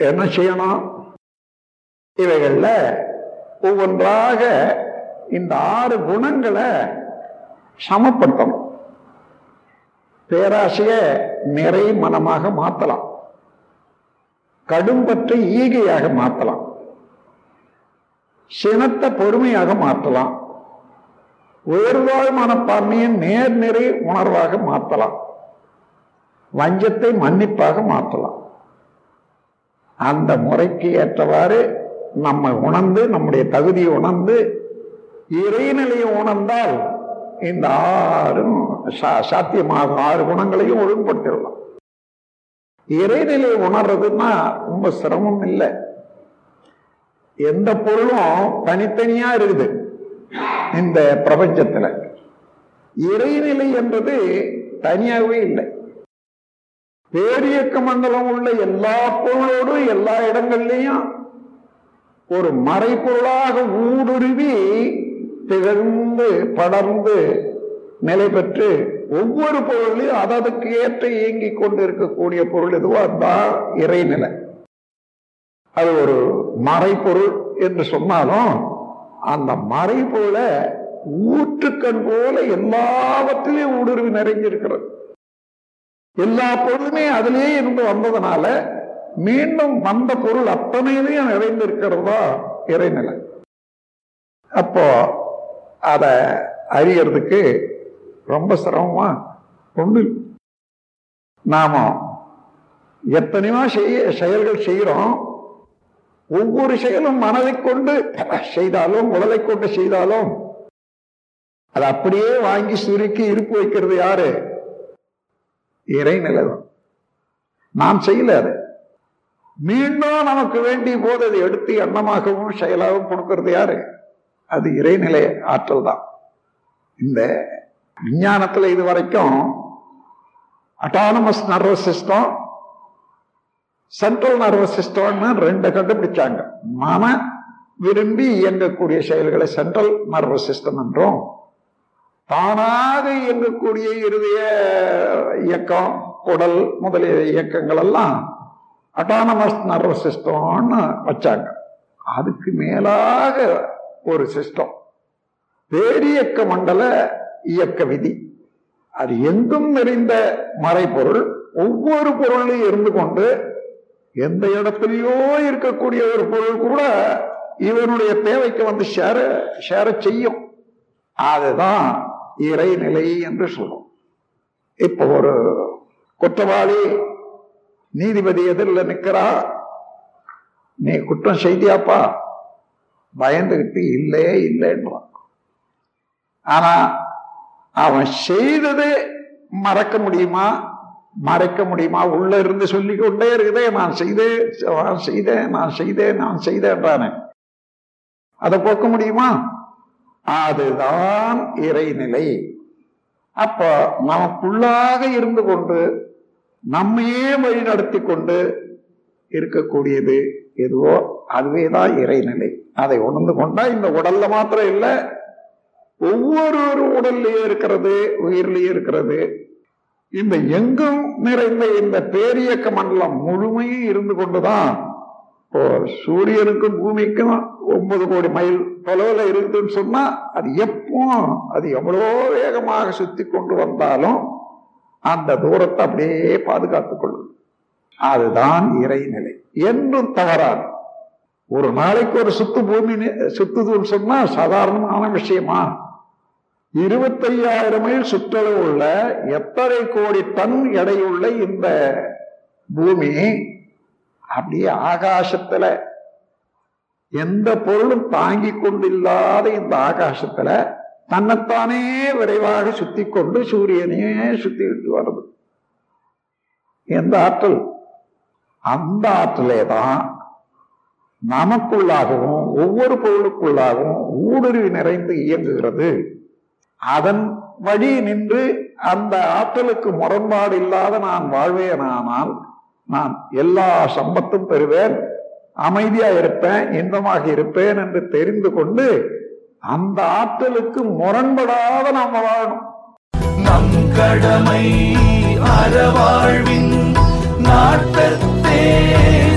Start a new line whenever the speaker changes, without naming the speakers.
என்ன செய்யணும்? இவைகள்ல ஒவ்வொன்றாக இந்த 6 குணங்களை சமப்படுத்தணும். பேராசைய நிறை மனமாக மாற்றலாம், கடும்பற்றை ஈகையாக மாற்றலாம், சினத்தை பொறுமையாக மாற்றலாம், உயர்வாழ் மனப்பான்மையை நேர்நிறை உணர்வாக மாற்றலாம், வஞ்சத்தை மன்னிப்பாக மாற்றலாம். அந்த முறைக்கு ஏற்றவாறு நம்ம உணர்ந்து, நம்முடைய தகுதியை உணர்ந்து, இறைநிலையை உணர்ந்தால் இந்த 6 சாத்தியமாக 6 குணங்களையும் ஒழுங்குபடுத்திடலாம். இறைநிலையை உணர்றதுன்னா ரொம்ப சிரமம் இல்லை. எந்த பொருளும் தனித்தனியா இருக்குது இந்த பிரபஞ்சத்துல. இறைநிலை என்பது தனியாகவே இல்லை. பேரியக்க மண்டலம் உள்ள எல்லா பொருளோடும் எல்லா இடங்கள்லையும் ஒரு மறைப்பொருளாக ஊடுருவி திகழ்ந்து படர்ந்து நிலை பெற்று ஒவ்வொரு பொருளையும் அதற்கு ஏற்ற இயங்கிக் கொண்டு இருக்கக்கூடிய பொருள் எதுவோ அதுதான் இறைநிலை. அது ஒரு மறைப்பொருள் என்று சொன்னாலும் அந்த மறைப்பொருளை ஊற்றுக்கண் போல எல்லாவற்றிலையும் ஊடுருவி நிறைஞ்சிருக்கிறது. எல்லா பொருளுமே அதிலேயே இருந்து வந்ததுனால மீண்டும் வந்த பொருள் அத்தனையிலையும் நிறைந்திருக்கிறதா இறைநிலை. அப்போ அத அறியறதுக்கு ரொம்ப சிரமமா ஒண்ணு. நாம எத்தனையோ செயல்கள் செய்யறோம். ஒவ்வொரு செயலும் மனதை கொண்டு செய்தாலும் உடலை கொண்டு செய்தாலும் அது அப்படியே வாங்கி சுருக்கி இருப்பு வைக்கிறது யாரு? இறைநிலை தான். நாம் செய்யல. அது மீண்டும் நமக்கு வேண்டிய போது அதை எடுத்து எண்ணமாகவும் செயலாகவும் கொடுக்கிறது யாரு? அது இறைநிலை ஆற்றல் தான். இந்த விஞ்ஞானத்துல இது வரைக்கும் autonomous nervous system, central nervous சிஸ்டம்னு 2 கண்டுபிடிச்சாங்க. மன விரும்பி இயங்கக்கூடிய செயல்களை சென்ட்ரல் நர்வஸ் சிஸ்டம் என்றும், தானாக இயங்கக்கூடிய இருதய இயக்கம், குடல் முதலிய இயக்கங்கள் எல்லாம் அட்டானமஸ் நர்வஸ் சிஸ்டம்னு வச்சாங்க. அதுக்கு மேலாக ஒரு சிஸ்டம் பேரியக்க மண்டல இயக்க விதி. அது எங்கும் நிறைந்த மறைப்பொருள். ஒவ்வொரு பொருளையும் இருந்து கொண்டு எந்த இடத்துலயோ இருக்கக்கூடிய ஒரு பொருள் கூட இவனுடைய தேவைக்கு வந்து சேர செய்யும். அதுதான் இறைநிலை என்று சொல்லும். இப்ப ஒரு குற்றவாளி நீதிபதி எதிரில் நிற்கிறா. நீ குற்றம் செய்தியாப்பா? பயந்துகிட்டு இல்லே இல்லைன்றான். ஆனா அவன் செய்தது மறக்க முடியுமா? மறைக்க முடியுமா? உள்ள இருந்து சொல்லிக் கொண்டே இருக்குதே, நான் செய்தேன்றானே. அதை போக்க முடியுமா? அதுதான் இறைநிலை. அப்ப நமக்குள்ளாக இருந்து கொண்டு நம்மையே வழி நடத்தி கொண்டு இருக்கக்கூடியது எதுவோ அதுவேதான் இறைநிலை. அதை உணர்ந்து கொண்டா இந்த உடல்ல மாத்திரம் இல்லை, ஒவ்வொரு உடல்லயே இருக்கிறது, உயிர்லயே இருக்கிறது. இந்த எங்கும் நிறைந்த இந்த பேரியக்க மண்டலம் முழுமையும் இருந்து கொண்டுதான் இப்போ சூரியனுக்கும் பூமிக்கும் 9 கோடி மைல் தொலைவில் இருக்குதுன்னு சொன்னா அது அது எவ்வளோ வேகமாக சுத்தி கொண்டு வந்தாலும் அந்த தூரத்தை அப்படியே பாதுகாத்துக் கொள்ளும். அதுதான் இறைநிலை. என்றும் தவறாது. ஒரு நாளைக்கு ஒரு பூமி சுத்துதுன்னு சொன்னா சாதாரணமான விஷயமா? 25,000 மைல் சுற்றளவு உள்ள எத்தனை கோடி டன் எடையுள்ள இந்த பூமி அப்படியே ஆகாசத்துல எந்த பொருளும் தாங்கி கொண்டில்லாத இந்த ஆகாசத்துல தன்னைத்தானே விரைவாக சுத்தி கொண்டு சூரியனையே சுத்தி விட்டு வருது. எந்த ஆற்றல்? அந்த ஆற்றலே தான் நமக்குள்ளாகவும் ஒவ்வொரு பொருளுக்குள்ளாகவும் ஊடுருவி நிறைந்து இயங்குகிறது. அதன் வழி நின்று அந்த ஆற்றலுக்கு முரண்பாடு இல்லாத நான் வாழ்வேனானால் நான் எல்லா சம்பத்தும் பெறுவேன், அமைதியா இருப்பேன், இன்பமாக இருப்பேன் என்று தெரிந்து கொண்டு அந்த ஆற்றலுக்கு முரண்படாத நாம் வாழணும்.
நம் கடமை அறவாழ்வின் நாட்டத்தே